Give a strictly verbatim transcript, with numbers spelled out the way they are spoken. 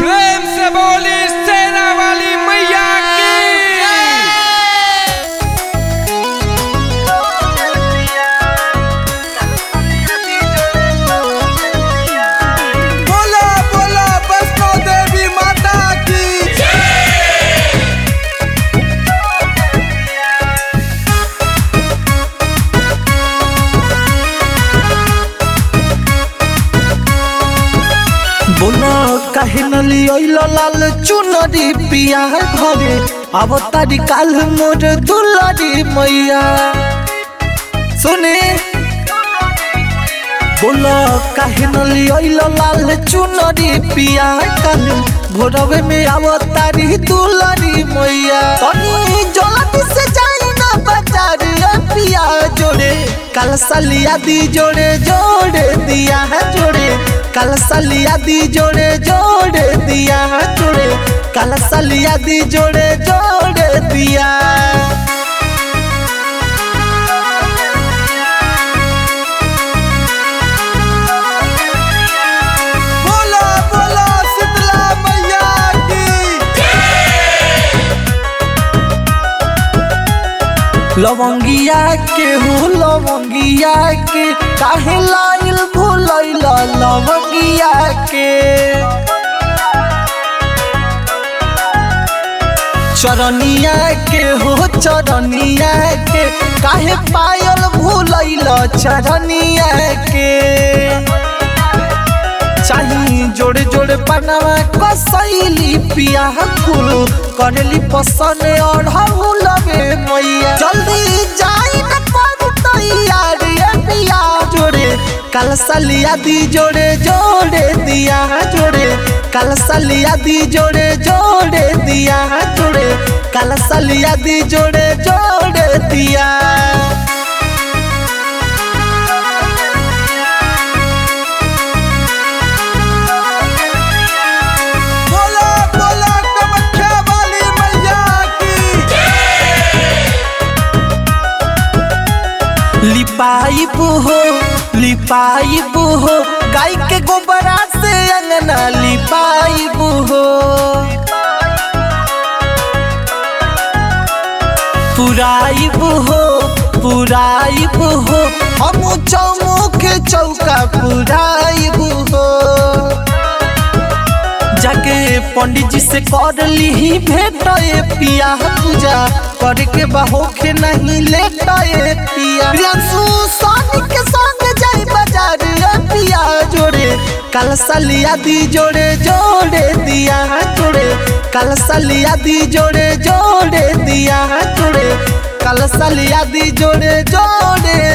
प्रेम से बोली सेना वाली मैया की। बोला बोला वैष्णो देवी माता की। बोला काहे न लियो लाल चुनरी पिया घरे अब तारी काल मोर दुलारी मैया सुने। बोला काहे न लियो लाल चुनरी पिया काल भोरवे में अब तारी दुलारी मैया। तनी जल्दी से जाई ना बाजार पिया जोड़े कल सलिया दी जोड़े जोड़े दिया है जोड़े कल सलिया दी जोड़े जोड़े दिया है जोड़े कल सलिया दी जोड़े जोड़े दिया। बोला बोला शीतला मैया की। लवंगिया के हो लवंगिया के काहे लाइल भूलैला लवंगिया के। चरनिया के हो चरनिया के काहे पायल भूलैला चरनिया के। चाही जोड़े जोड़े बनवा कसैली पिया फूल करेली पसंद और हम लगे मैया। जल्दी जाई न कर तैयार पिया जोड़े कल सलिया दी जोड़े जोड़े दिया जोड़े कल सलिया दी जोड़े जोड़े दिया जोड़े कल सलिया दी जोड़े जोड़े दिया। बोला बोला कामाख्या वाली मैया की। लिपाई बुहो लिपाई बुहो गाय के गोबरा से अंगना लिपाई बुहो। पुराई बुहो पुराई बुहो हम चौमुख चौका पुराई बुहो। जाके पंडित जी से कर ली भेंट पिया पूजा करके बहोखे नहीं लेटा पिया। प्रियांशु सोनी के संग जाई बाजार पिया जोड़े कल सलिया दी जोड़े जोड़े दिया जोड़े कल सलिया दी जोड़े जोड़े दिया जोड़े कल सलिया दी जोड़े जोड़े